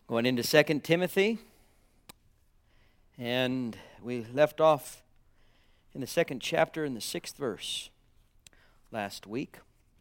Going into 2 Timothy, and we left off in the 2nd chapter in the 6th verse last week.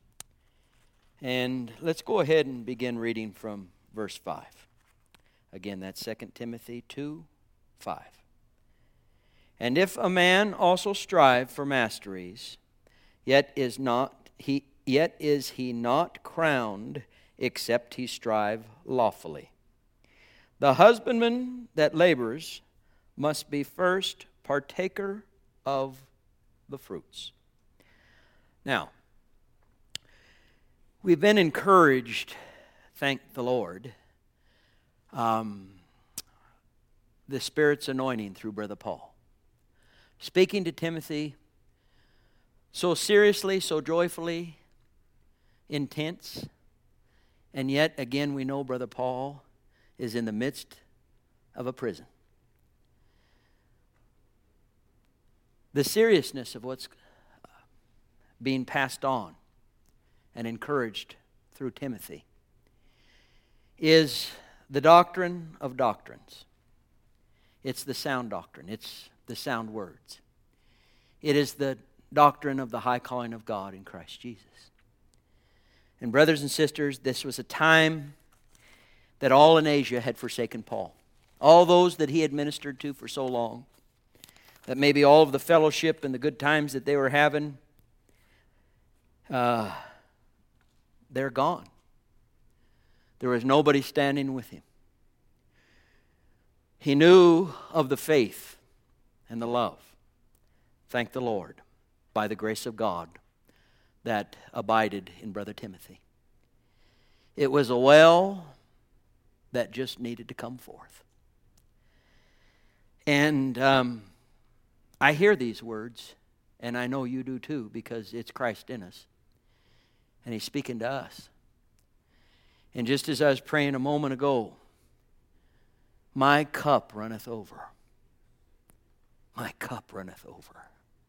And let's go ahead and begin reading from verse 5. Again, that's 2 Timothy 2:5. And if a man also strive for masteries, yet is he not crowned, except he strive lawfully. The husbandman that labors must be first partaker of the fruits. Now, we've been encouraged, thank the Lord, the Spirit's anointing through Brother Paul. Speaking to Timothy so seriously, so joyfully, intense, and yet again we know Brother Paul is in the midst of a prison. The seriousness of what's being passed on and encouraged through Timothy is the doctrine of doctrines. It's the sound doctrine. It's the sound words. It is the doctrine of the high calling of God in Christ Jesus. And brothers and sisters, this was a time that all in Asia had forsaken Paul. All those that he had ministered to for so long, that maybe all of the fellowship and the good times that they were having, they're gone. There was nobody standing with him. He knew of the faith and the love, thank the Lord, by the grace of God that abided in Brother Timothy. It was a well that just needed to come forth. And I hear these words, and I know you do too, because it's Christ in us. And He's speaking to us. And just as I was praying a moment ago, my cup runneth over. My cup runneth over.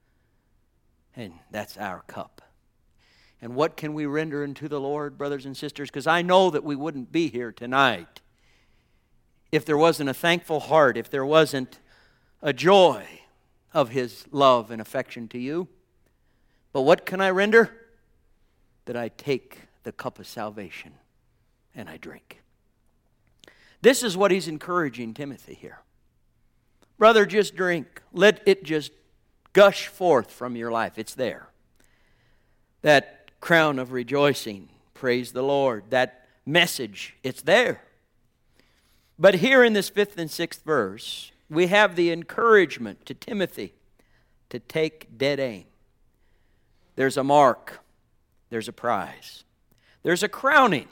And that's our cup. And what can we render unto the Lord, brothers and sisters? Because I know that we wouldn't be here tonight if there wasn't a thankful heart, if there wasn't a joy of His love and affection to you. But what can I render? That I take the cup of salvation and I drink. This is what he's encouraging Timothy here. Brother, just drink. Let it just gush forth from your life. It's there. That crown of rejoicing, praise the Lord. That message, it's there. But here in this 5th and 6th verse, we have the encouragement to Timothy to take dead aim. There's a mark. There's a prize. There's a crowning.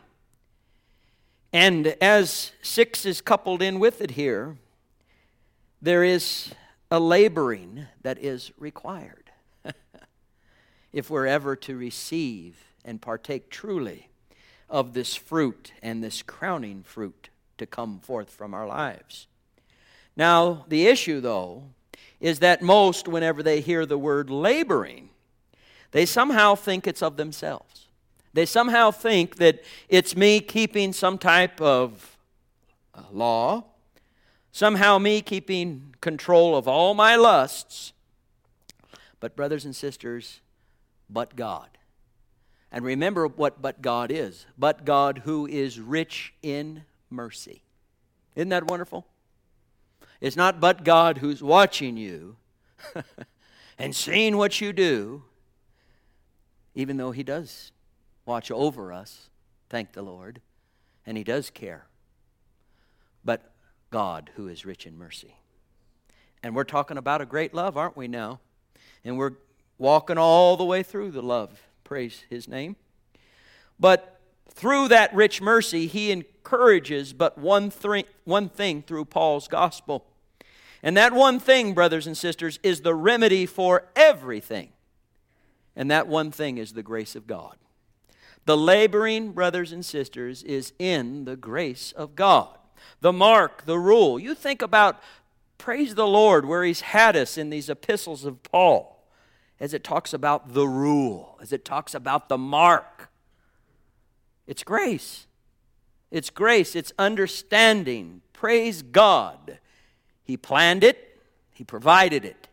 And as 6 is coupled in with it here, there is a laboring that is required if we're ever to receive and partake truly of this fruit and this crowning fruit to come forth from our lives. Now, the issue, though, is that most, whenever they hear the word laboring, they somehow think it's of themselves. They somehow think that it's me keeping some type of law, somehow me keeping control of all my lusts. But brothers and sisters, but God. And remember what but God is. But God who is rich in mercy. Isn't that wonderful? It's not but God who's watching you and seeing what you do, even though He does watch over us, thank the Lord, and He does care. But God who is rich in mercy. And we're talking about a great love, aren't we now? And we're walking all the way through the love, praise His name. But through that rich mercy, He encourages but one thing through Paul's gospel. And that one thing, brothers and sisters, is the remedy for everything. And that one thing is the grace of God. The laboring, brothers and sisters, is in the grace of God. The mark, the rule. You think about, praise the Lord, where He's had us in these epistles of Paul, as it talks about the rule, as it talks about the mark. It's grace. It's grace. It's understanding. Praise God. He planned it. He provided it.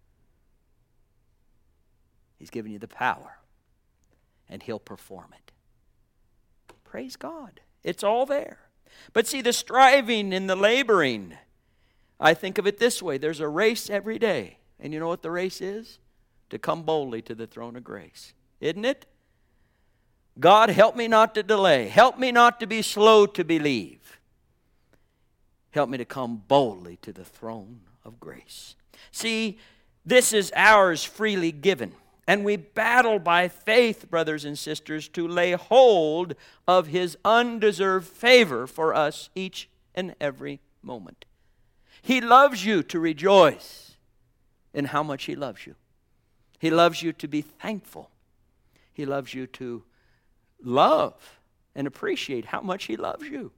He's given you the power. And He'll perform it. Praise God. It's all there. But see, the striving and the laboring, I think of it this way. There's a race every day. And you know what the race is? To come boldly to the throne of grace. Isn't it? God, help me not to delay. Help me not to be slow to believe. Help me to come boldly to the throne of grace. See, this is ours freely given. And we battle by faith, brothers and sisters, to lay hold of His undeserved favor for us each and every moment. He loves you to rejoice in how much He loves you. He loves you to be thankful. He loves you to love and appreciate how much He loves you.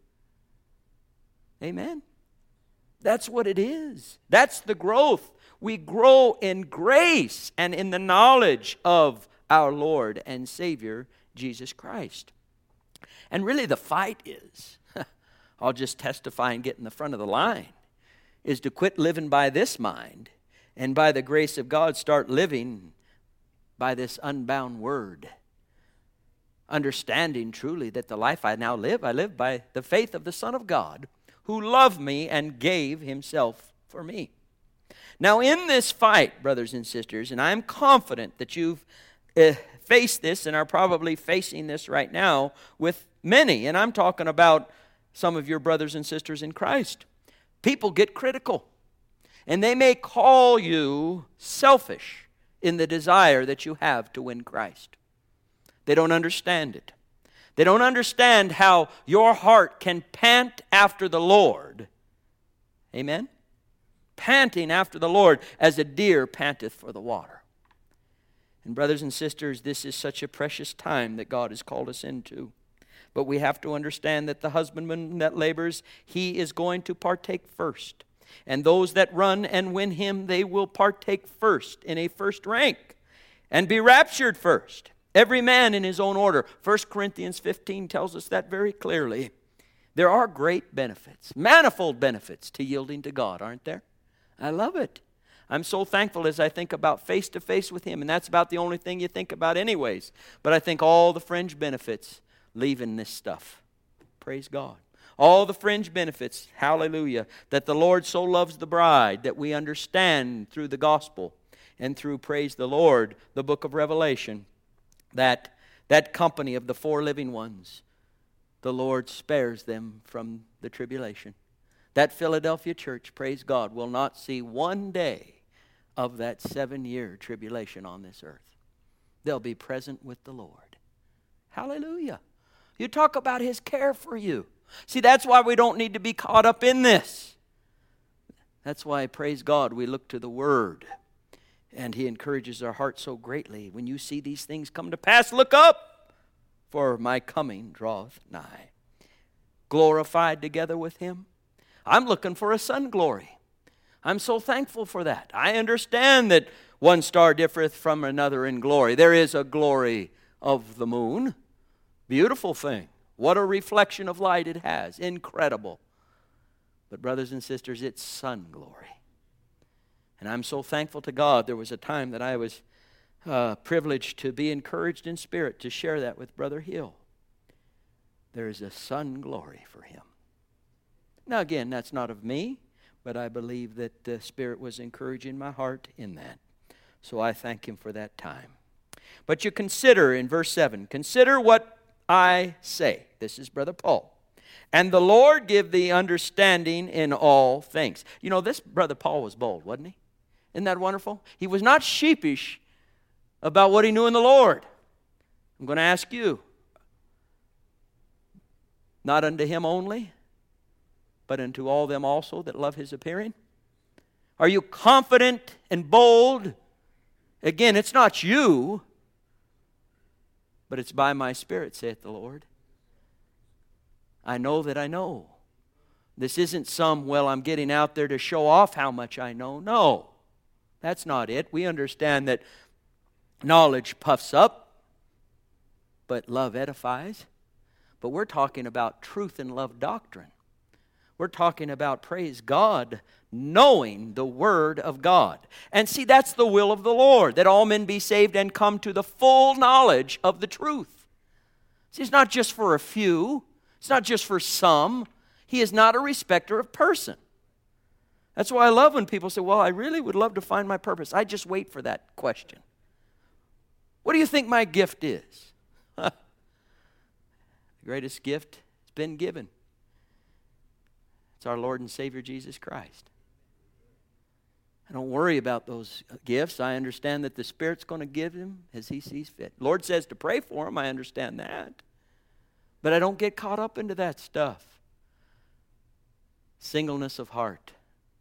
Amen. That's what it is. That's the growth. We grow in grace and in the knowledge of our Lord and Savior, Jesus Christ. And really the fight is, I'll just testify and get in the front of the line, is to quit living by this mind and by the grace of God start living by this unbound word. Understanding truly that the life I now live, I live by the faith of the Son of God who loved me and gave Himself for me. Now in this fight, brothers and sisters, and I'm confident that you've faced this and are probably facing this right now with many, and I'm talking about some of your brothers and sisters in Christ. People get critical, and they may call you selfish in the desire that you have to win Christ. They don't understand it. They don't understand how your heart can pant after the Lord. Amen? Panting after the Lord as a deer panteth for the water. And brothers and sisters, this is such a precious time that God has called us into. But we have to understand that the husbandman that labors, he is going to partake first. And those that run and win him, they will partake first in a first rank and be raptured first. Every man in his own order. 1 Corinthians 15 tells us that very clearly. There are great benefits, manifold benefits to yielding to God, aren't there? I love it. I'm so thankful as I think about face-to-face with Him, and that's about the only thing you think about anyways. But I think all the fringe benefits leaving this stuff. Praise God. All the fringe benefits, hallelujah, that the Lord so loves the bride that we understand through the gospel and through, praise the Lord, the book of Revelation, that company of the four living ones, the Lord spares them from the tribulation. That Philadelphia church, praise God, will not see one day of that 7-year tribulation on this earth. They'll be present with the Lord. Hallelujah. You talk about His care for you. See, that's why we don't need to be caught up in this. That's why, praise God, we look to the Word. And He encourages our heart so greatly. When you see these things come to pass, look up, for my coming draweth nigh. Glorified together with Him. I'm looking for a sun glory. I'm so thankful for that. I understand that one star differeth from another in glory. There is a glory of the moon. Beautiful thing. What a reflection of light it has. Incredible. But brothers and sisters, it's sun glory. And I'm so thankful to God. There was a time that I was privileged to be encouraged in spirit to share that with Brother Hill. There is a sun glory for him. Now again, that's not of me, but I believe that the Spirit was encouraging my heart in that. So I thank Him for that time. But you consider in verse 7, consider what I say. This is Brother Paul. And the Lord give thee understanding in all things. You know, this Brother Paul was bold, wasn't he? Isn't that wonderful? He was not sheepish about what he knew in the Lord. I'm going to ask you, not unto him only, but unto all them also that love His appearing? Are you confident and bold? Again, it's not you, but it's by my Spirit, saith the Lord. I know that I know. This isn't some, well, I'm getting out there to show off how much I know. No, that's not it. We understand that knowledge puffs up, but love edifies. But we're talking about truth and love doctrine. We're talking about, praise God, knowing the Word of God. And see, that's the will of the Lord, that all men be saved and come to the full knowledge of the truth. See, it's not just for a few. It's not just for some. He is not a respecter of person. That's why I love when people say, well, I really would love to find my purpose. I just wait for that question. What do you think my gift is? The greatest gift has been given. It's our Lord and Savior Jesus Christ. I don't worry about those gifts. I understand that the Spirit's going to give them as He sees fit. Lord says to pray for them. I understand that. But I don't get caught up into that stuff. Singleness of heart.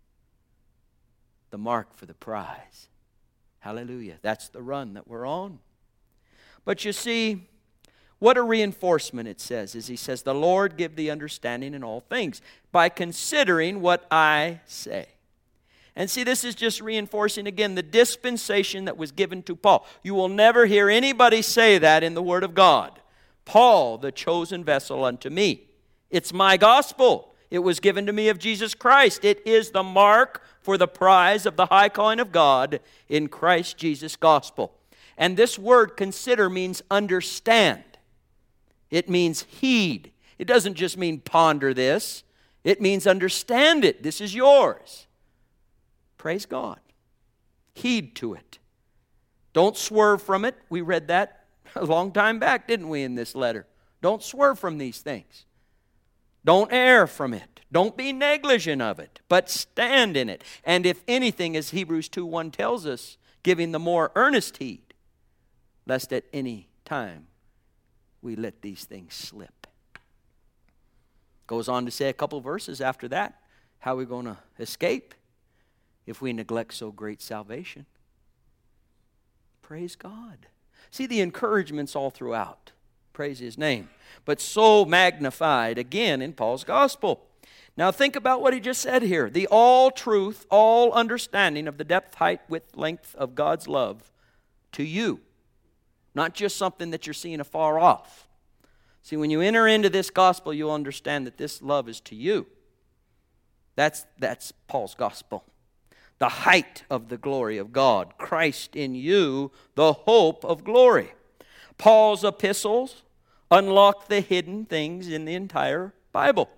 The mark for the prize. Hallelujah. That's the run that we're on. But you see, what a reinforcement it says, is He says, the Lord give thee understanding in all things, by considering what I say. And see, this is just reinforcing again the dispensation that was given to Paul. You will never hear anybody say that in the Word of God. Paul, the chosen vessel unto me. It's my gospel. It was given to me of Jesus Christ. It is the mark for the prize of the high calling of God in Christ Jesus' gospel. And this word consider means understand. It means heed. It doesn't just mean ponder this. It means understand it. This is yours. Praise God. Heed to it. Don't swerve from it. We read that a long time back, didn't we, in this letter? Don't swerve from these things. Don't err from it. Don't be negligent of it, but stand in it. And if anything, as Hebrews 2:1 tells us, giving the more earnest heed, lest at any time we let these things slip. Goes on to say a couple verses after that, how we're going to escape if we neglect so great salvation. Praise God. See the encouragements all throughout. Praise His name. But so magnified again in Paul's gospel. Now think about what he just said here. The all truth, all understanding of the depth, height, width, length of God's love to you. Not just something that you're seeing afar off. See, when you enter into this gospel, you'll understand that this love is to you. That's Paul's gospel. The height of the glory of God. Christ in you, the hope of glory. Paul's epistles unlock the hidden things in the entire Bible.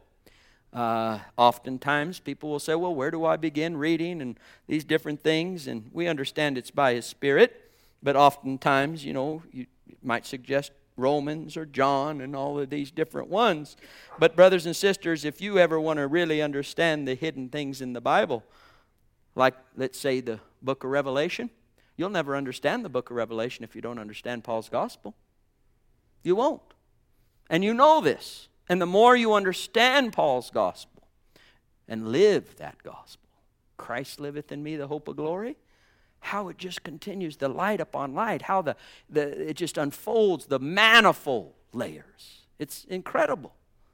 Oftentimes people will say, well, where do I begin reading and these different things? And we understand it's by His Spirit. But oftentimes, you might suggest Romans or John and all of these different ones. But brothers and sisters, if you ever want to really understand the hidden things in the Bible, like, let's say, the book of Revelation, you'll never understand the book of Revelation if you don't understand Paul's gospel. You won't. And you know this. And the more you understand Paul's gospel and live that gospel, Christ liveth in me, the hope of glory, how it just continues, the light upon light, how it just unfolds, the manifold layers. It's incredible.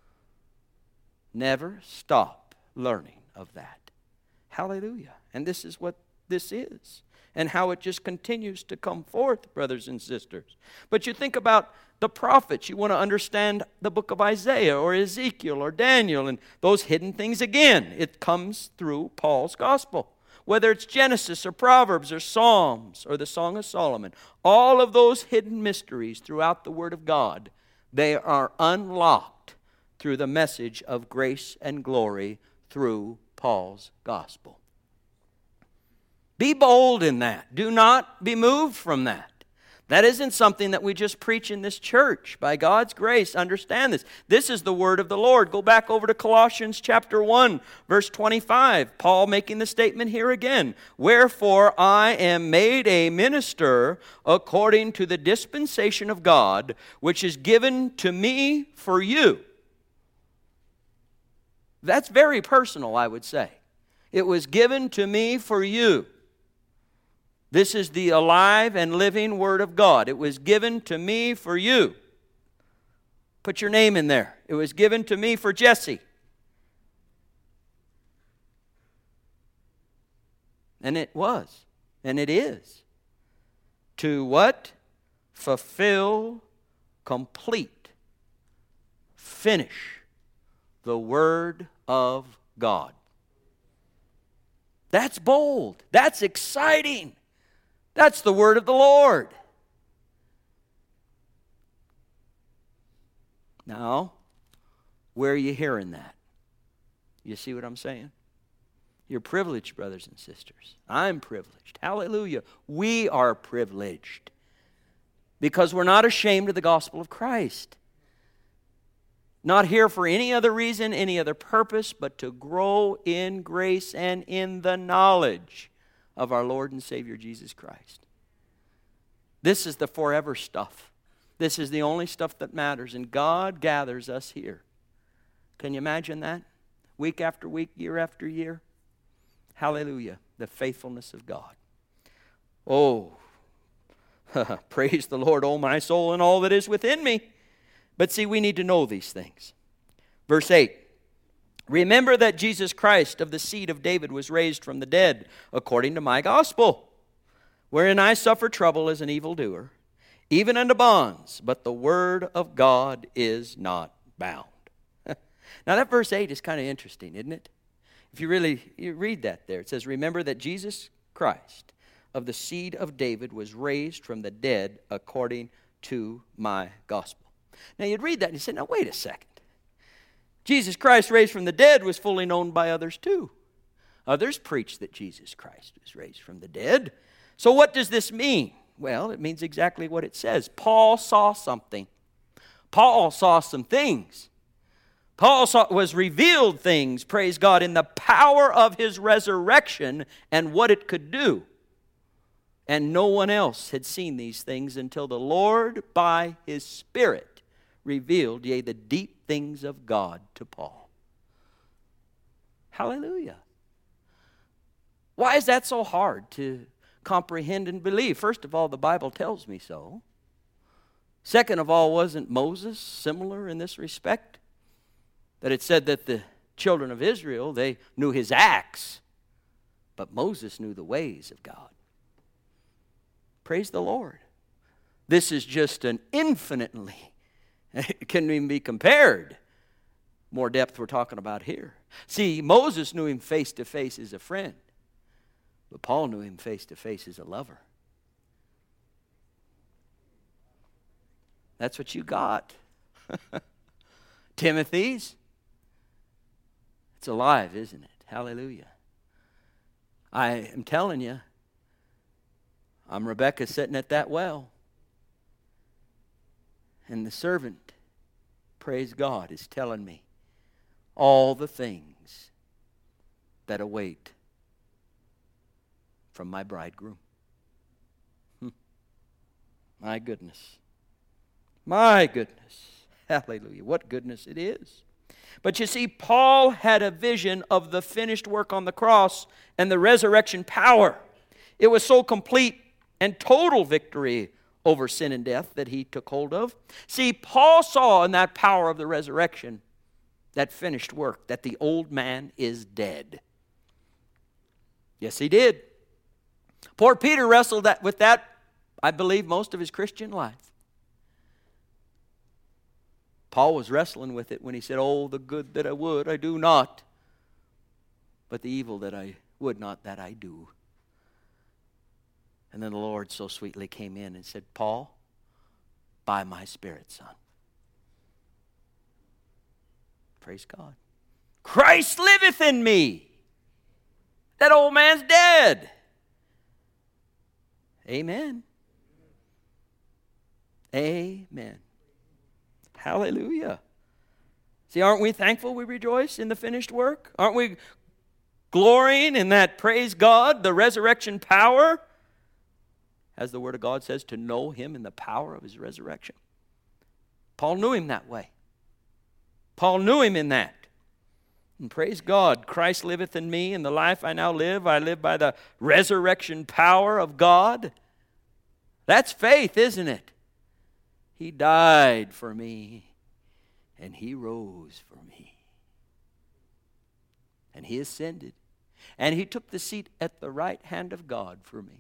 Never stop learning of that. Hallelujah. And this is what this is. And how it just continues to come forth, brothers and sisters. But you think about the prophets. You want to understand the book of Isaiah or Ezekiel or Daniel and those hidden things again. It comes through Paul's gospel. Whether it's Genesis or Proverbs or Psalms or the Song of Solomon, all of those hidden mysteries throughout the Word of God, they are unlocked through the message of grace and glory through Paul's gospel. Be bold in that. Do not be moved from that. That isn't something that we just preach in this church. By God's grace, understand this. This is the word of the Lord. Go back over to Colossians chapter 1, verse 25. Paul making the statement here again. Wherefore I am made a minister according to the dispensation of God, which is given to me for you. That's very personal, I would say. It was given to me for you. This is the alive and living Word of God. It was given to me for you. Put your name in there. It was given to me for Jesse. And it was. And it is. To what? Fulfill, complete finish the Word of God. That's bold. That's exciting. That's the word of the Lord. Now, where are you hearing that? You see what I'm saying? You're privileged, brothers and sisters. I'm privileged. Hallelujah. We are privileged because we're not ashamed of the gospel of Christ. Not here for any other reason, any other purpose, but to grow in grace and in the knowledge of our Lord and Savior Jesus Christ. This is the forever stuff. This is the only stuff that matters, and God gathers us here. Can you imagine that? Week after week, year after year. Hallelujah, the faithfulness of God. Oh, praise the Lord, O my soul, and all that is within me. But see, we need to know these things. Verse 8. Remember that Jesus Christ of the seed of David was raised from the dead according to my gospel, wherein I suffer trouble as an evildoer, even unto bonds, but the word of God is not bound. Now that verse 8 is kind of interesting, isn't it? If you read that there, it says, remember that Jesus Christ of the seed of David was raised from the dead according to my gospel. Now you'd read that and you say, now wait a second. Jesus Christ raised from the dead was fully known by others too. Others preached that Jesus Christ was raised from the dead. So what does this mean? Well, it means exactly what it says. Paul saw something. Paul saw some things. Paul was revealed things, praise God, in the power of his resurrection and what it could do. And no one else had seen these things until the Lord, by his Spirit, revealed, yea, the deep things of God to Paul. Hallelujah. Why is that so hard to comprehend and believe? First of all, the Bible tells me so. Second of all, wasn't Moses similar in this respect? That it said that the children of Israel, they knew his acts, but Moses knew the ways of God. Praise the Lord. This is just an infinitely, it can't even be compared, more depth we're talking about here. See, Moses knew him face to face as a friend, but Paul knew him face to face as a lover. That's what you got. Timothy's. It's alive, isn't it? Hallelujah. I am telling you, I'm Rebecca sitting at that well. And the servant, praise God, is telling me all the things that await from my bridegroom. My goodness. My goodness. Hallelujah. What goodness it is. But you see, Paul had a vision of the finished work on the cross and the resurrection power. It was so complete and total victory over sin and death that he took hold of. See, Paul saw in that power of the resurrection, that finished work, that the old man is dead. Yes, he did. Poor Peter wrestled with that, I believe, most of his Christian life. Paul was wrestling with it when he said, oh, the good that I would, I do not. But the evil that I would not, that I do. And then the Lord so sweetly came in and said, Paul, by my Spirit, son. Praise God. Christ liveth in me. That old man's dead. Amen. Amen. Hallelujah. See, aren't we thankful we rejoice in the finished work? Aren't we glorying in that, praise God, the resurrection power? As the Word of God says, to know Him in the power of His resurrection. Paul knew Him that way. Paul knew Him in that. And praise God, Christ liveth in me, and the life I now live, I live by the resurrection power of God. That's faith, isn't it? He died for me, and He rose for me. And He ascended, and He took the seat at the right hand of God for me,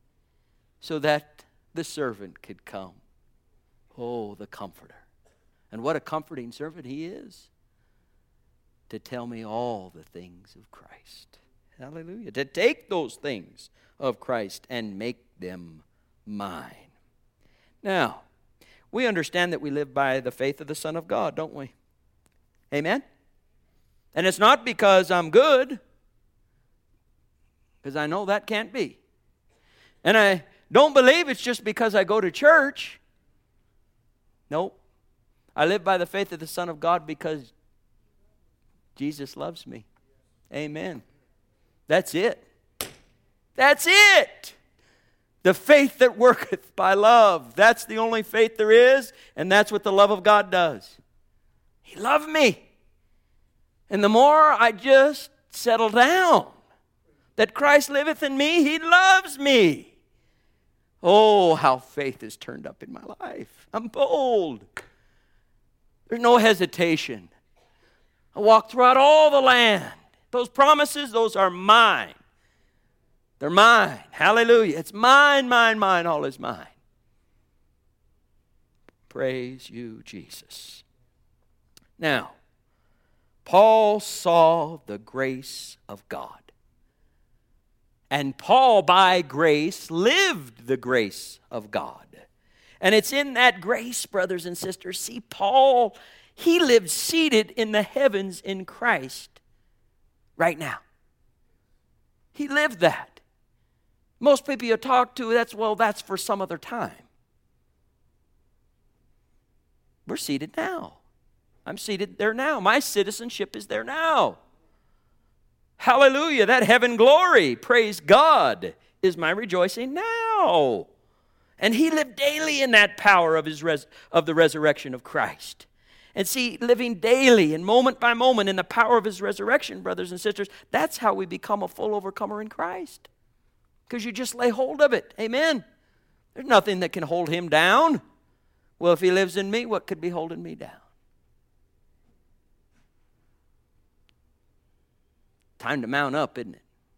so that the servant could come. Oh, the Comforter. And what a comforting servant he is to tell me all the things of Christ. Hallelujah. To take those things of Christ and make them mine. Now, we understand that we live by the faith of the Son of God, don't we? Amen? And it's not because I'm good, because I know that can't be. And I don't believe it's just because I go to church. Nope. I live by the faith of the Son of God because Jesus loves me. Amen. That's it. That's it. The faith that worketh by love. That's the only faith there is, and that's what the love of God does. He loved me. And the more I just settle down that Christ liveth in me, He loves me. Oh, how faith is turned up in my life. I'm bold. There's no hesitation. I walk throughout all the land. Those promises, those are mine. They're mine. Hallelujah. It's mine, mine, mine. All is mine. Praise you, Jesus. Now, Paul saw the grace of God. And Paul, by grace, lived the grace of God. And it's in that grace, brothers and sisters. See, Paul, he lived seated in the heavens in Christ right now. He lived that. Most people you talk to, that's for some other time. We're seated now. I'm seated there now. My citizenship is there now. Hallelujah. That heaven glory, praise God, is my rejoicing now. And he lived daily in that power of the resurrection of Christ. And see, living daily and moment by moment in the power of his resurrection, brothers and sisters, that's how we become a full overcomer in Christ. Because you just lay hold of it. Amen. There's nothing that can hold him down. Well, if he lives in me, what could be holding me down? Time to mount up, isn't it?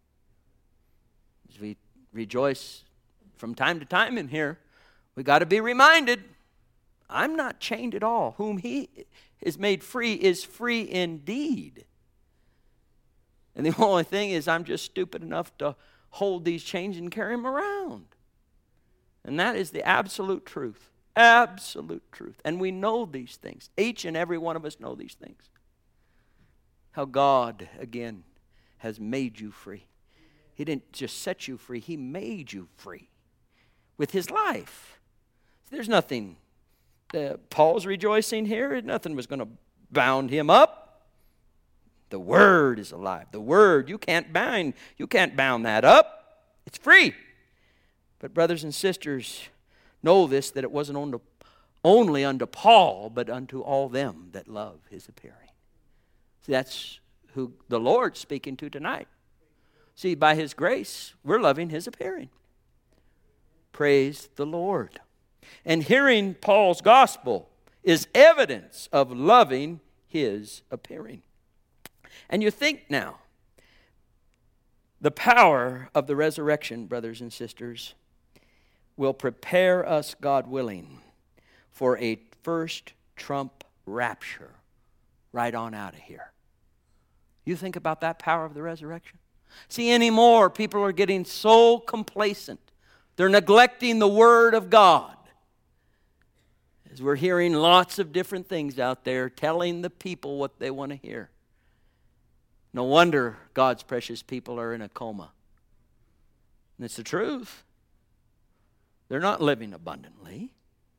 As we rejoice from time to time in here, we got to be reminded, I'm not chained at all. Whom he is made free is free indeed. And the only thing is I'm just stupid enough to hold these chains and carry them around. And that is the absolute truth. Absolute truth. And we know these things. Each and every one of us know these things. How God, again, has made you free. He didn't just set you free. He made you free with his life. There's nothing. Paul's rejoicing here. Nothing was going to bound him up. The Word is alive. The Word, you can't bound that up. It's free. But brothers and sisters, know this, that it wasn't only unto Paul, but unto all them that love his appearing. See, that's who the Lord's speaking to tonight. See, by his grace, we're loving his appearing. Praise the Lord. And hearing Paul's gospel is evidence of loving his appearing. And you think now, the power of the resurrection, brothers and sisters, will prepare us, God willing, for a first trump rapture right on out of here. You think about that power of the resurrection? See, anymore, people are getting so complacent. They're neglecting the Word of God. As we're hearing lots of different things out there telling the people what they want to hear. No wonder God's precious people are in a coma. And it's the truth. They're not living abundantly.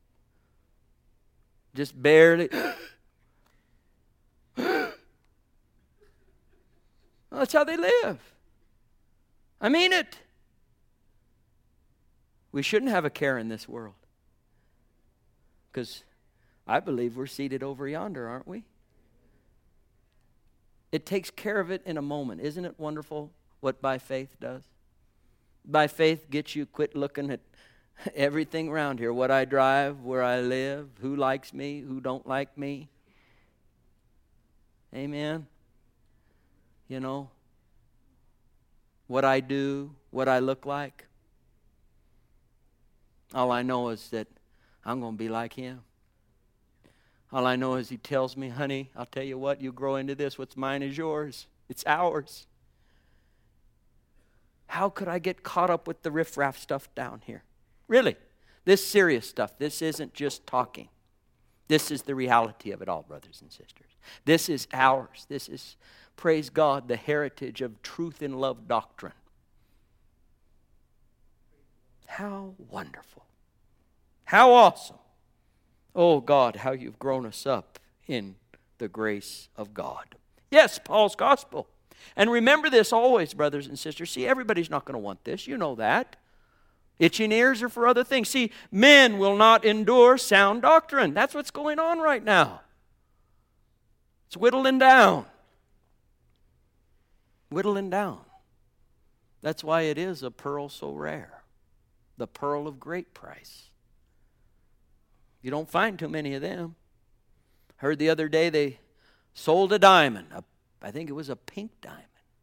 Just barely. Well, that's how they live. I mean it. We shouldn't have a care in this world. Because I believe we're seated over yonder, aren't we? It takes care of it in a moment. Isn't it wonderful what by faith does? By faith gets you quit looking at everything around here. What I drive, where I live, who likes me, who don't like me. Amen. You know, what I do, what I look like. All I know is that I'm going to be like him. All I know is he tells me, honey, I'll tell you what, you grow into this. What's mine is yours. It's ours. How could I get caught up with the riffraff stuff down here? Really, this serious stuff, this isn't just talking. This is the reality of it all, brothers and sisters. This is ours. This is, praise God, the heritage of truth and love doctrine. How wonderful. How awesome. Oh God, how you've grown us up in the grace of God. Yes, Paul's gospel. And remember this always, brothers and sisters. See, everybody's not going to want this. You know that. Itching ears are for other things. See, men will not endure sound doctrine. That's what's going on right now. It's whittling down. Whittling down. That's why it is a pearl so rare. The pearl of great price. You don't find too many of them. Heard the other day they sold a diamond. I think it was a pink diamond.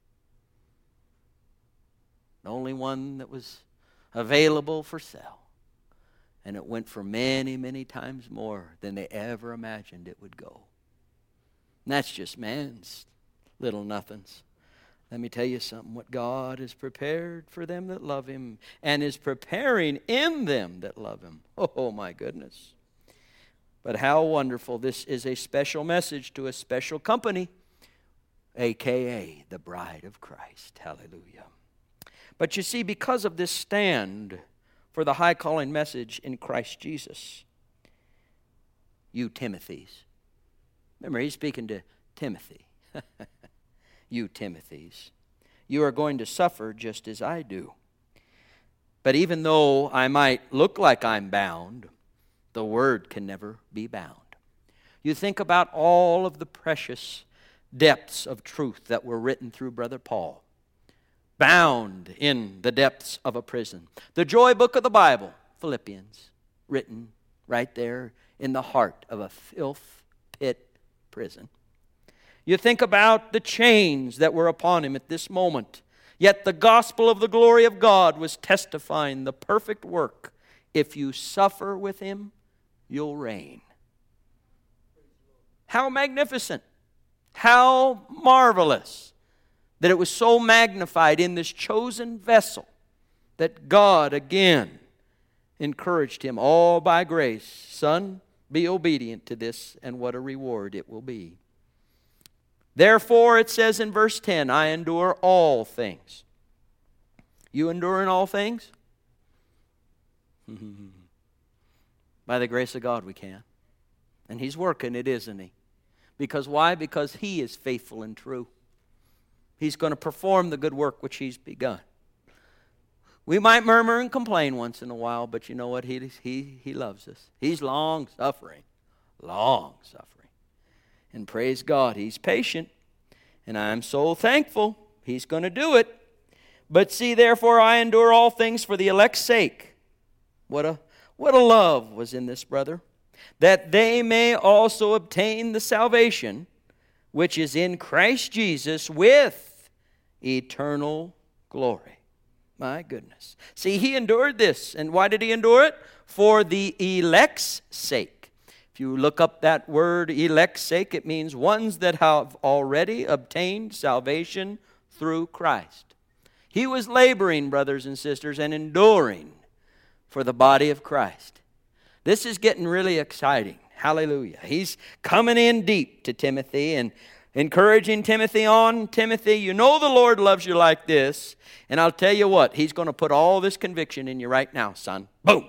The only one that was available for sale. And it went for many, many times more than they ever imagined it would go. And that's just man's little nothings. Let me tell you something. What God has prepared for them that love Him and is preparing in them that love Him. Oh, my goodness. But how wonderful. This is a special message to a special company, a.k.a. the bride of Christ. Hallelujah. But you see, because of this stand for the high calling message in Christ Jesus, you Timothys. Remember, he's speaking to Timothy. You Timothys. You are going to suffer just as I do. But even though I might look like I'm bound, the word can never be bound. You think about all of the precious depths of truth that were written through Brother Paul. Bound in the depths of a prison. The joy book of the Bible, Philippians, written right there in the heart of a filth pit prison. You think about the chains that were upon him at this moment. Yet the gospel of the glory of God was testifying the perfect work. If you suffer with Him, you'll reign. How magnificent. How marvelous that it was so magnified in this chosen vessel that God again encouraged him all by grace. Son, be obedient to this, and what a reward it will be. Therefore, it says in verse 10, I endure all things. You enduring all things? By the grace of God we can. And He's working it, isn't He? Because why? Because He is faithful and true. He's going to perform the good work which He's begun. We might murmur and complain once in a while, but you know what? He loves us. He's long-suffering. Long-suffering. And praise God, He's patient. And I'm so thankful He's going to do it. But see, therefore, I endure all things for the elect's sake. What a love was in this brother. That they may also obtain the salvation which is in Christ Jesus with eternal glory. My goodness. See, he endured this. And why did he endure it? For the elect's sake. If you look up that word, elect's sake, it means ones that have already obtained salvation through Christ. He was laboring, brothers and sisters, and enduring for the body of Christ. This is getting really exciting. Hallelujah. He's coming in deep to Timothy and encouraging Timothy on. Timothy, you know the Lord loves you like this. And I'll tell you what, He's going to put all this conviction in you right now, son. Boom.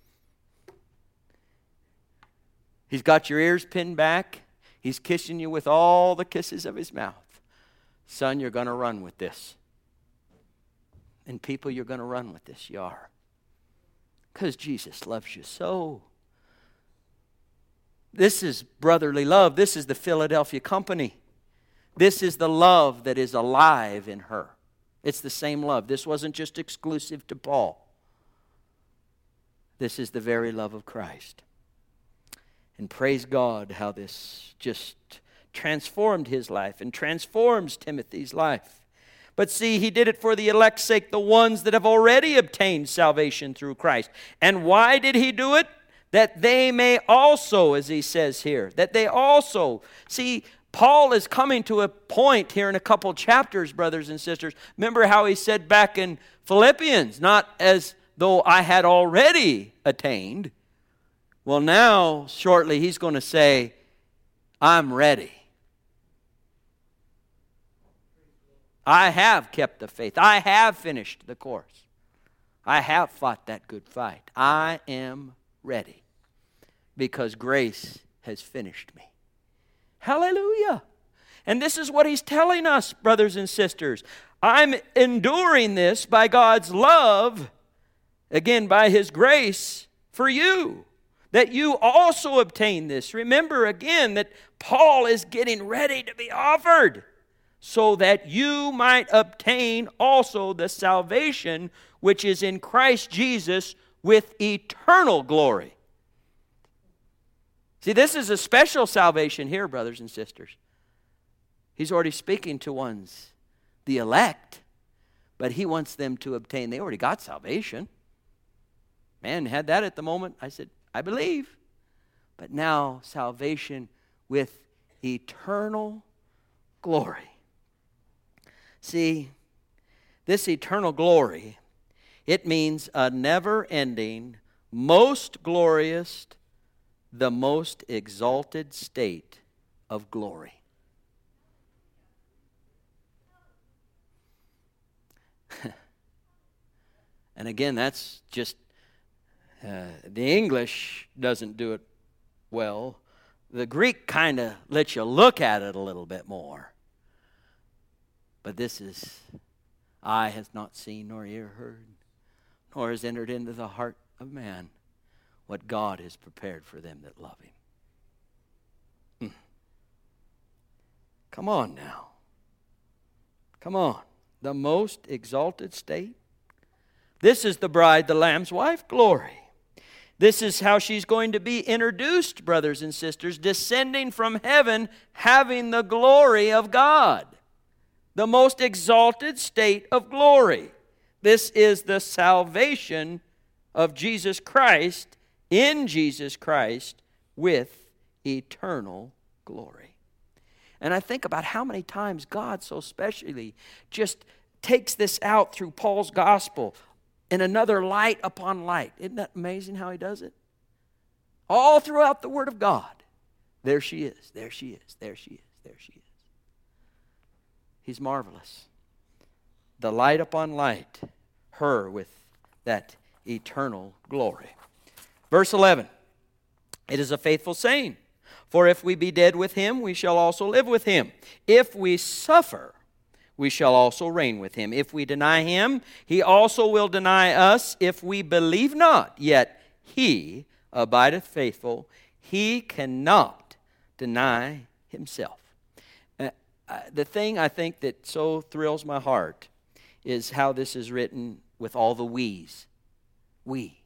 He's got your ears pinned back. He's kissing you with all the kisses of His mouth. Son, you're going to run with this. And people, you're going to run with this. You are. Because Jesus loves you so. This is brotherly love. This is the Philadelphia company. This is the love that is alive in her. It's the same love. This wasn't just exclusive to Paul. This is the very love of Christ. And praise God how this just transformed his life and transforms Timothy's life. But see, he did it for the elect's sake, the ones that have already obtained salvation through Christ. And why did he do it? that they may also, as he says here, that they also, see, Paul is coming to a point here in a couple chapters, brothers and sisters. Remember how he said back in Philippians, not as though I had already attained. Well, now, shortly, he's going to say, I'm ready. I have kept the faith. I have finished the course. I have fought that good fight. I am ready because grace has finished me. Hallelujah. And this is what he's telling us, brothers and sisters. I'm enduring this by God's love, again, by His grace for you, that you also obtain this. Remember again that Paul is getting ready to be offered, so that you might obtain also the salvation which is in Christ Jesus with eternal glory. See, this is a special salvation here, brothers and sisters. He's already speaking to ones, the elect, but he wants them to obtain. They already got salvation. Man, had that at the moment. I said, I believe. But now salvation with eternal glory. See, this eternal glory, it means a never-ending, most glorious, the most exalted state of glory. And again, that's just, the English doesn't do it well. The Greek kind of lets you look at it a little bit more. But this is, eye has not seen nor ear heard, nor has entered into the heart of man what God has prepared for them that love Him. Come on now. Come on. The most exalted state. This is the bride, the Lamb's wife, glory. This is how she's going to be introduced, brothers and sisters, descending from heaven, having the glory of God. The most exalted state of glory. This is the salvation of Jesus Christ, in Jesus Christ, with eternal glory. And I think about how many times God so specially just takes this out through Paul's gospel in another light upon light. Isn't that amazing how He does it? All throughout the Word of God. There she is, there she is, there she is, there she is. He's marvelous. The light upon light, her with that eternal glory. Verse 11, it is a faithful saying, for if we be dead with Him, we shall also live with Him. If we suffer, we shall also reign with Him. If we deny Him, He also will deny us. If we believe not, yet He abideth faithful. He cannot deny Himself. The thing I think that so thrills my heart is how this is written with all the we's. We.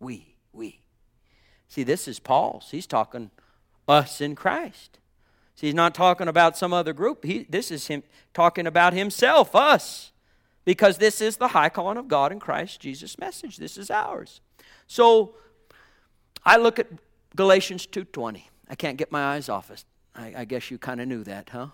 See, this is Paul's. He's talking us in Christ. See, he's not talking about some other group. This is him talking about himself, us. Because this is the high calling of God in Christ Jesus' message. This is ours. So, I look at Galatians 2:20. I can't get my eyes off it. I guess you kind of knew that, huh?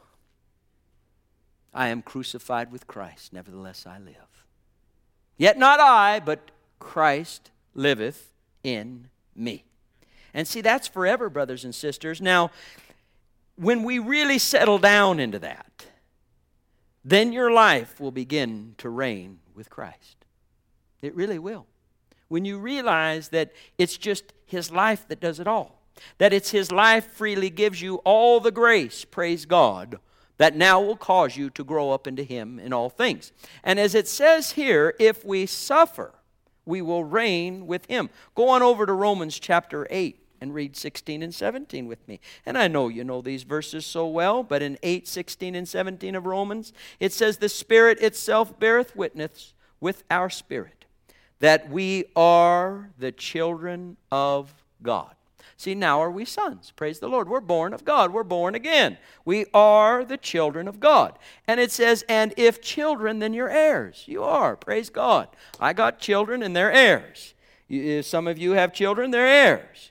I am crucified with Christ, nevertheless I live. Yet not I, but Christ liveth in me. And see, that's forever, brothers and sisters. Now, when we really settle down into that, then your life will begin to reign with Christ. It really will. When you realize that it's just His life that does it all. That it's His life freely gives you all the grace, praise God, that now will cause you to grow up into Him in all things. And as it says here, if we suffer, we will reign with Him. Go on over to Romans chapter 8 and read 16 and 17 with me. And I know you know these verses so well, but in 8, 16, and 17 of Romans, it says, the Spirit itself beareth witness with our spirit that we are the children of God. See, now are we sons. Praise the Lord. We're born of God. We're born again. We are the children of God. And it says, and if children, then you're heirs. You are. Praise God. I got children and they're heirs. Some of you have children, they're heirs.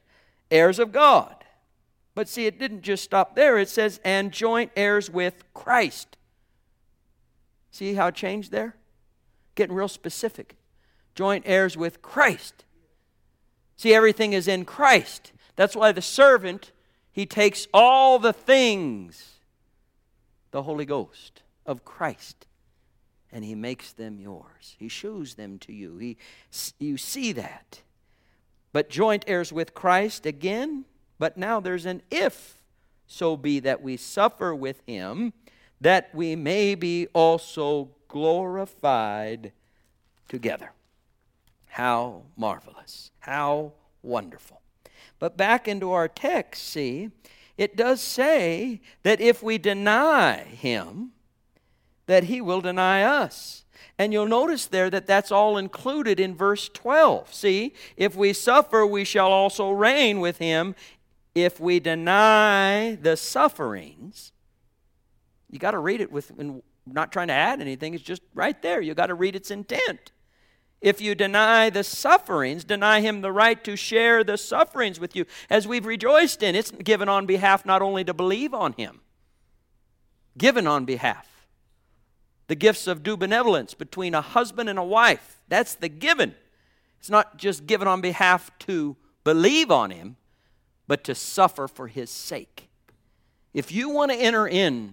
heirs of God. But see, it didn't just stop there. It says, and joint heirs with Christ. See how it changed there? Getting real specific. Joint heirs with Christ. See, everything is in Christ. That's why the servant, he takes all the things, the Holy Ghost of Christ, and he makes them yours. He shews them to you. You see that. But joint heirs with Christ again. But now there's an if, so be that we suffer with him, that we may be also glorified together. How marvelous. How wonderful. But back into our text, see, it does say that if we deny him, that he will deny us. And you'll notice there that that's all included in verse 12. See, if we suffer, we shall also reign with him. If we deny the sufferings, you got to read it with, and not trying to add anything, it's just right there. You got to read its intent. If you deny the sufferings, deny him the right to share the sufferings with you, as we've rejoiced in. It's given on behalf not only to believe on him, given on behalf. The gifts of due benevolence between a husband and a wife, that's the given. It's not just given on behalf to believe on him, but to suffer for his sake. If you want to enter in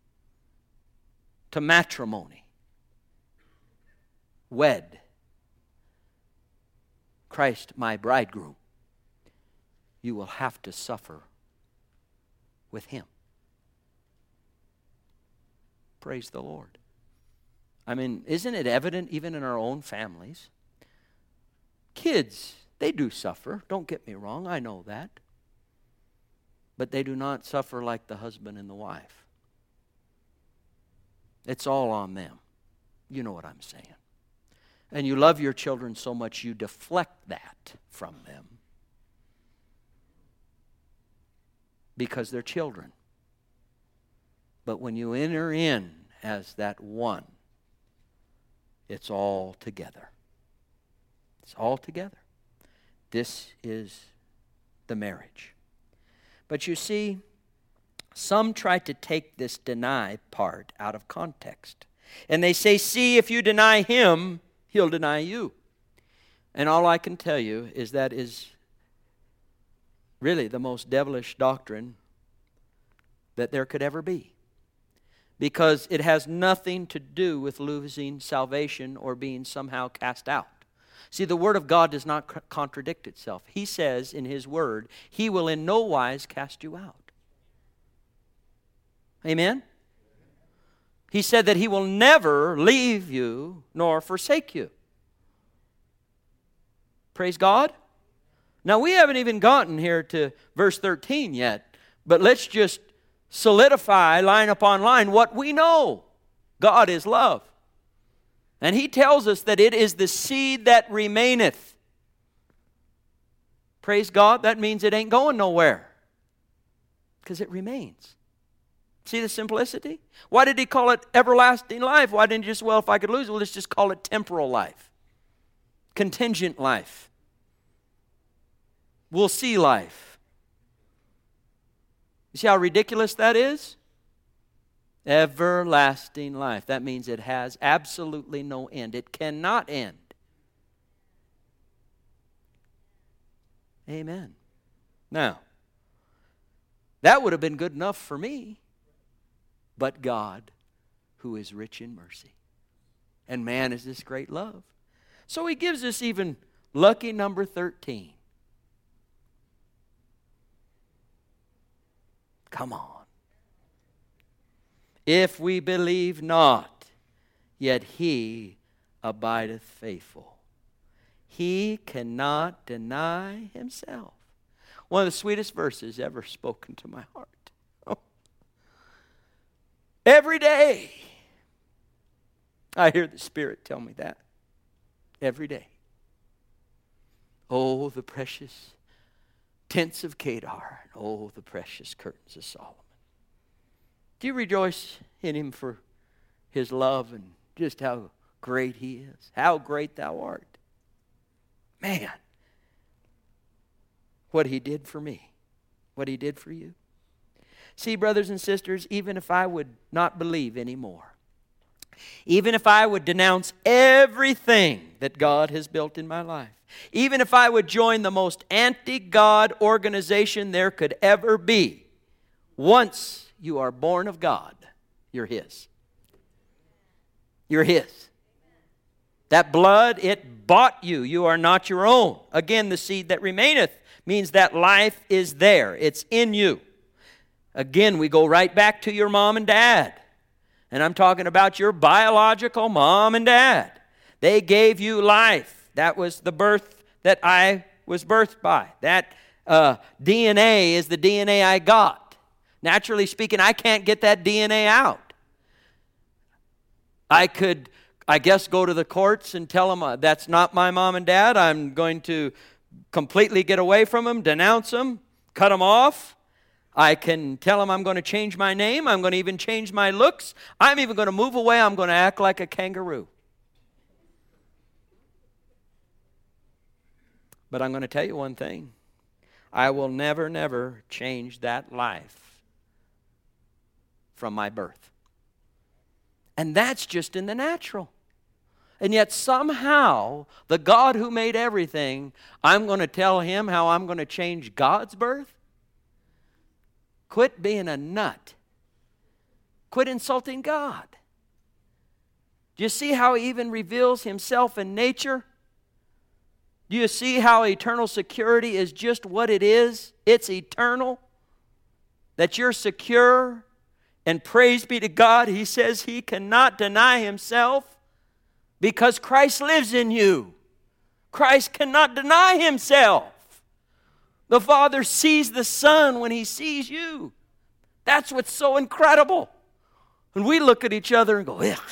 to matrimony, wed Christ my bridegroom, you will have to suffer with him. Praise the Lord. I mean, isn't it evident even in our own families? Kids, they do suffer. Don't get me wrong, I know that. But they do not suffer like the husband and the wife. It's all on them. You know what I'm saying. And you love your children so much you deflect that from them. Because they're children. But when you enter in as that one, it's all together. It's all together. This is the marriage. But you see, some try to take this deny part out of context. And they say, see, if you deny him, he'll deny you. And all I can tell you is that is really the most devilish doctrine that there could ever be. Because it has nothing to do with losing salvation or being somehow cast out. See, the Word of God does not contradict itself. He says in His Word, He will in no wise cast you out. Amen? He said that He will never leave you nor forsake you. Praise God. Now, we haven't even gotten here to verse 13 yet, but let's just solidify line upon line what we know. God is love. And He tells us that it is the seed that remaineth. Praise God. That means it ain't going nowhere. Because it remains. See the simplicity? Why did He call it everlasting life? Why didn't He just, well, if I could lose it, let's just call it temporal life. Contingent life. We'll see life. You see how ridiculous that is? Everlasting life. That means it has absolutely no end. It cannot end. Amen. Now, that would have been good enough for me. But God, who is rich in mercy, and man is this great love. So He gives us even lucky number 13. Come on. If we believe not, yet He abideth faithful. He cannot deny Himself. One of the sweetest verses ever spoken to my heart. Oh. Every day, I hear the Spirit tell me that. Every day. Oh, the precious tents of Kedar. Oh, the precious curtains of Solomon. Do you rejoice in Him for His love and just how great He is? How great Thou art. Man. what He did for me, what He did for you. See, brothers and sisters, even if I would not believe anymore, even if I would denounce everything that God has built in my life, even if I would join the most anti-God organization there could ever be, once you are born of God, you're His. You're His. That blood, it bought you. You are not your own. Again, the seed that remaineth means that life is there. It's in you. Again, we go right back to your mom and dad. And I'm talking about your biological mom and dad. They gave you life. That was the birth that I was birthed by. That DNA is the DNA I got. Naturally speaking, I can't get that DNA out. I could, I guess, go to the courts and tell them that's not my mom and dad. I'm going to completely get away from them, denounce them, cut them off. I can tell them I'm going to change my name. I'm going to even change my looks. I'm even going to move away. I'm going to act like a kangaroo. But I'm going to tell you one thing. I will never, never change that life from my birth. And that's just in the natural. And yet somehow, the God who made everything, I'm going to tell Him how I'm going to change God's birth? Quit being a nut. Quit insulting God. Do you see how He even reveals Himself in nature? Do you see how eternal security is just what it is? It's eternal. That you're secure. And praise be to God, He says He cannot deny Himself because Christ lives in you. Christ cannot deny Himself. The Father sees the Son when He sees you. That's what's so incredible. And we look at each other and go, ugh.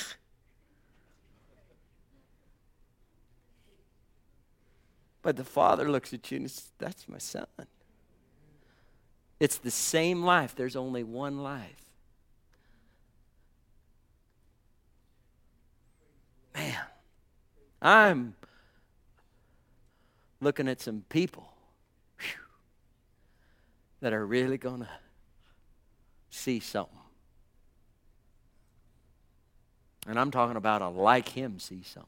But the Father looks at you and says, that's my Son. It's the same life. There's only one life. Man, I'm looking at some people that are really going to see something. And I'm talking about a like Him see something.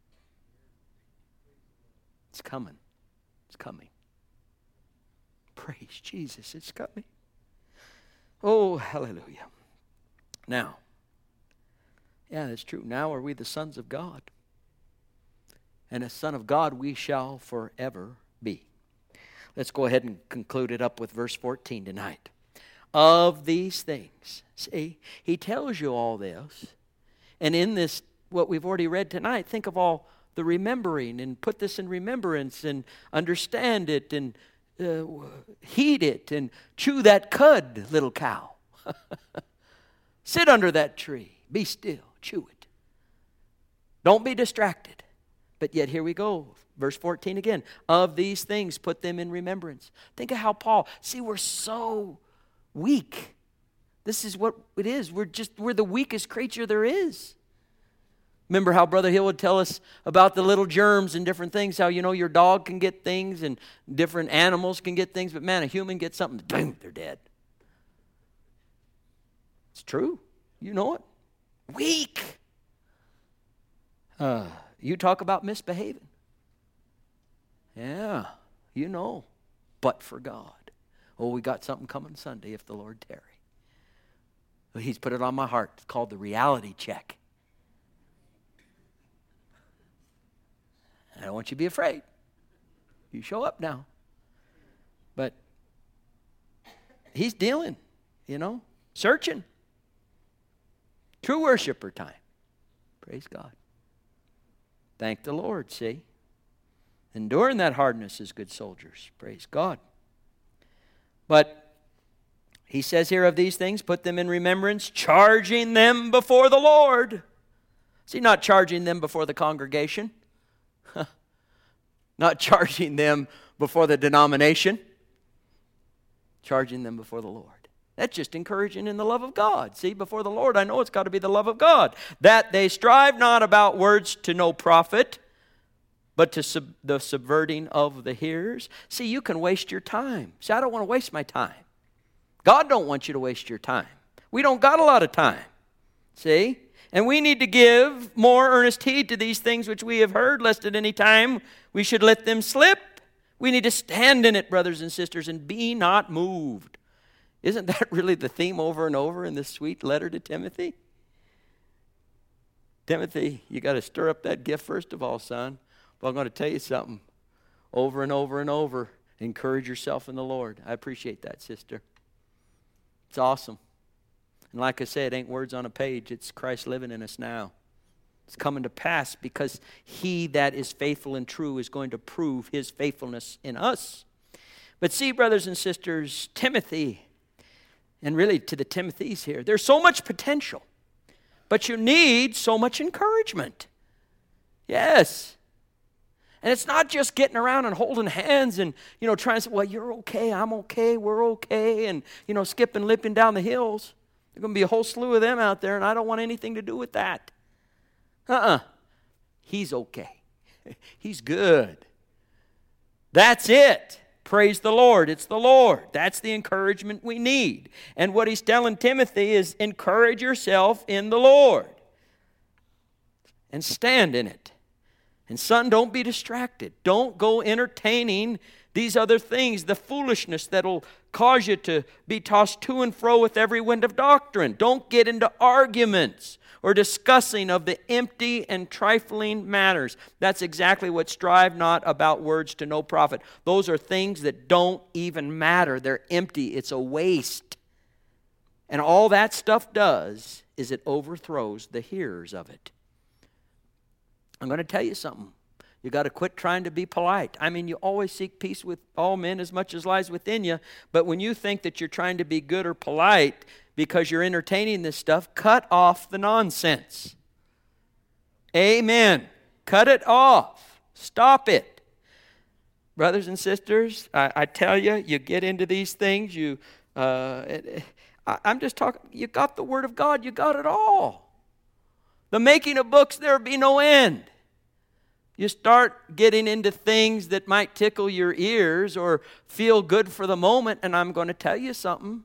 It's coming. It's coming. Praise Jesus, it's coming. Oh, hallelujah. Now, yeah, that's true. Now are we the sons of God. And as son of God we shall forever be. Let's go ahead and conclude it up with verse 14 tonight. Of these things. See, He tells you all this. And in this, what we've already read tonight, think of all the remembering and put this in remembrance and understand it and heed it and chew that cud, little cow. Sit under that tree. Be still. Chew it. Don't be distracted. But yet here we go. Verse 14 again. Of these things, put them in remembrance. Think of how Paul, see, we're so weak. This is what it is. We're the weakest creature there is. Remember how Brother Hill would tell us about the little germs and different things, how, your dog can get things and different animals can get things, but man, a human gets something, boom, they're dead. It's true. You know it. Weak. You talk about misbehaving. Yeah, but for God. Oh, we got something coming Sunday if the Lord tarry. He's put it on my heart. It's called the reality check. I don't want you to be afraid. You show up now. But He's dealing, searching. True worshiper time. Praise God. Thank the Lord, see? Enduring that hardness as good soldiers. Praise God. But He says here of these things, put them in remembrance, charging them before the Lord. See, not charging them before the congregation. Not charging them before the denomination. Charging them before the Lord. That's just encouraging in the love of God. See, before the Lord, I know it's got to be the love of God. That they strive not about words to no profit. but to the subverting of the hearers. See, you can waste your time. See, I don't want to waste my time. God don't want you to waste your time. We don't got a lot of time. See? And we need to give more earnest heed to these things which we have heard, lest at any time we should let them slip. We need to stand in it, brothers and sisters, and be not moved. Isn't that really the theme over and over in this sweet letter to Timothy? Timothy, you got to stir up that gift first of all, son. But I'm going to tell you something. Over and over and over, encourage yourself in the Lord. I appreciate that, sister. It's awesome. And like I said, it ain't words on a page. It's Christ living in us now. It's coming to pass because he that is faithful and true is going to prove his faithfulness in us. But see, brothers and sisters, Timothy, and really to the Timothys here, there's so much potential, but you need so much encouragement. Yes. And it's not just getting around and holding hands and, trying to say, well, you're okay, I'm okay, we're okay, and, skipping, lipping down the hills. There's going to be a whole slew of them out there, and I don't want anything to do with that. He's okay. He's good. That's it. Praise the Lord. It's the Lord. That's the encouragement we need. And what he's telling Timothy is encourage yourself in the Lord. And stand in it. And son, don't be distracted. Don't go entertaining these other things, the foolishness that'll cause you to be tossed to and fro with every wind of doctrine. Don't get into arguments or discussing of the empty and trifling matters. That's exactly what strive not about words to no profit. Those are things that don't even matter. They're empty. It's a waste. And all that stuff does is it overthrows the hearers of it. I'm going to tell you something. You got to quit trying to be polite. I mean, you always seek peace with all men as much as lies within you. But when you think that you're trying to be good or polite because you're entertaining this stuff, cut off the nonsense. Amen. Cut it off. Stop it. Brothers and sisters, I tell you, you get into these things, I'm just talking, you got the Word of God, you got it all. The making of books, there'll be no end. You start getting into things that might tickle your ears or feel good for the moment, and I'm going to tell you something.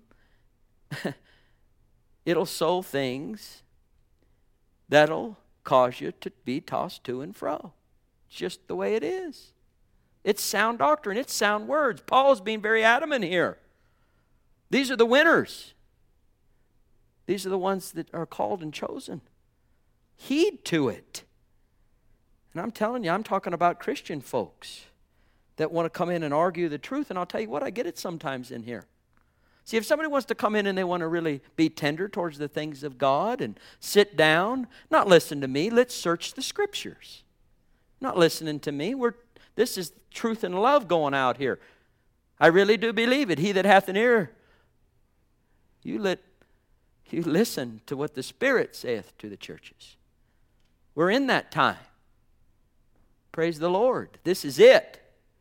It'll sow things that'll cause you to be tossed to and fro. It's just the way it is. It's sound doctrine. It's sound words. Paul's being very adamant here. These are the winners. These are the ones that are called and chosen. Heed to it. And I'm telling you, I'm talking about Christian folks that want to come in and argue the truth. And I'll tell you what, I get it sometimes in here. See, if somebody wants to come in and they want to really be tender towards the things of God and sit down, not listen to me, let's search the Scriptures. Not listening to me. This is truth and love going out here. I really do believe it. He that hath an ear, you listen to what the Spirit saith to the churches. We're in that time. Praise the Lord. This is it.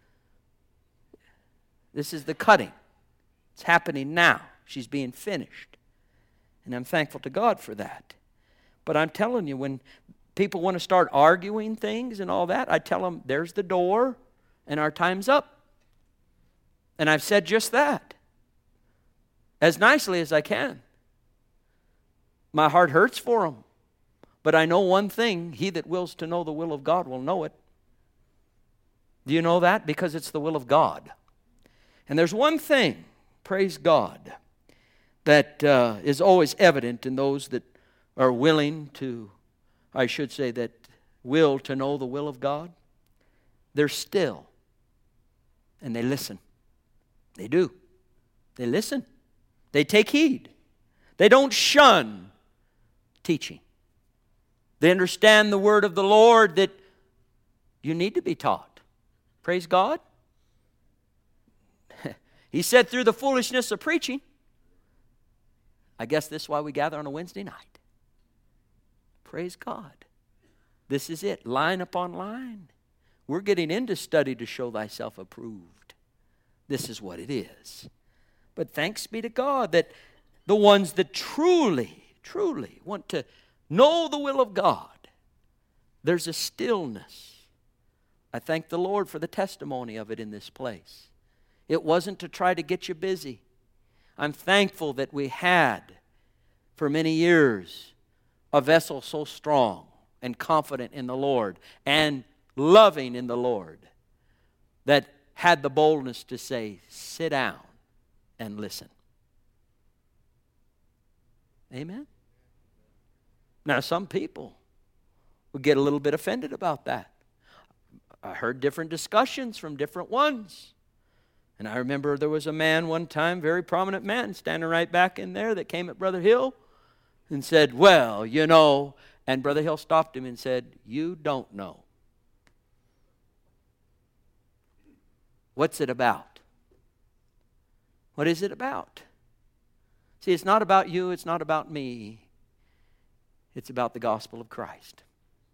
This is the cutting. It's happening now. She's being finished. And I'm thankful to God for that. But I'm telling you, when people want to start arguing things and all that, I tell them, there's the door and our time's up. And I've said just that. As nicely as I can. My heart hurts for them. But I know one thing, he that wills to know the will of God will know it. Do you know that? Because it's the will of God. And there's one thing, praise God, that is always evident in those that are willing to, I should say, that will to know the will of God. They're still. And they listen. They do. They listen. They take heed. They don't shun teaching. They understand the word of the Lord that you need to be taught. Praise God. He said through the foolishness of preaching. I guess this is why we gather on a Wednesday night. Praise God. This is it. Line upon line. We're getting into study to show thyself approved. This is what it is. But thanks be to God that the ones that truly want to know the will of God, there's a stillness. I thank the Lord for the testimony of it in this place. It wasn't to try to get you busy. I'm thankful that we had, for many years, a vessel so strong and confident in the Lord and loving in the Lord that had the boldness to say, sit down and listen. Amen? Now, some people would get a little bit offended about that. I heard different discussions from different ones. And I remember there was a man one time, very prominent man, standing right back in there that came at Brother Hill and said, well, you know. And Brother Hill stopped him and said, you don't know. What's it about? What is it about? See, it's not about you, it's not about me. It's about the gospel of Christ.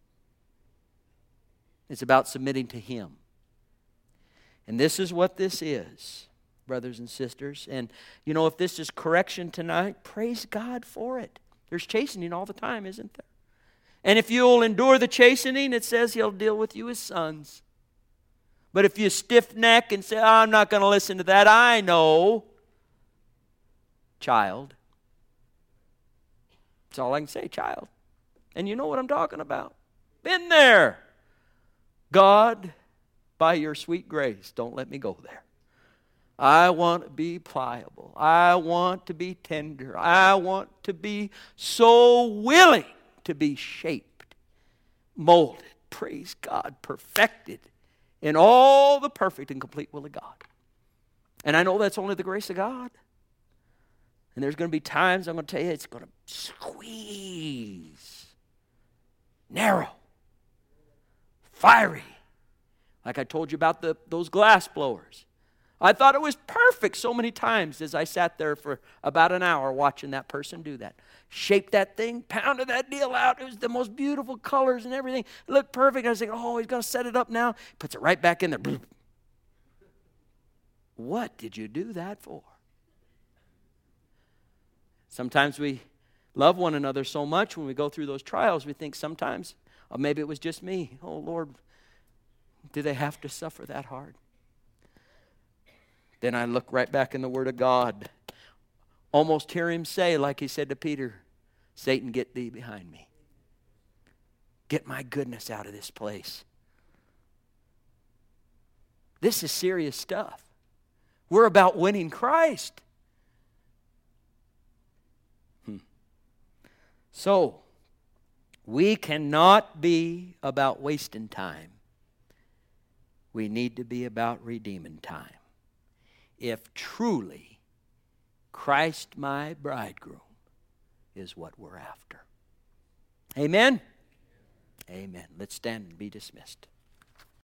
It's about submitting to Him. And this is what this is, brothers and sisters. And, you know, if this is correction tonight, praise God for it. There's chastening all the time, isn't there? And if you'll endure the chastening, it says He'll deal with you as sons. But if you stiff neck and say, I'm not going to listen to that, I know, child. That's all I can say, child. And you know what I'm talking about. Been there. God, by your sweet grace, don't let me go there. I want to be pliable. I want to be tender. I want to be so willing to be shaped, molded, praise God, perfected in all the perfect and complete will of God. And I know that's only the grace of God. And there's going to be times I'm going to tell you it's going to squeeze, narrow, fiery. Like I told you about those glass blowers. I thought it was perfect so many times as I sat there for about an hour watching that person do that. Shaped that thing, pounded that deal out. It was the most beautiful colors and everything. It looked perfect. I was thinking, oh, he's going to set it up now. Puts it right back in there. What did you do that for? Sometimes we love one another so much when we go through those trials, we think sometimes, oh, maybe it was just me. Oh, Lord, do they have to suffer that hard? Then I look right back in the Word of God. Almost hear Him say, like He said to Peter, Satan, get thee behind me. Get my goodness out of this place. This is serious stuff. We're about winning Christ. So, we cannot be about wasting time. We need to be about redeeming time. If truly Christ my bridegroom is what we're after. Amen? Amen. Let's stand and be dismissed.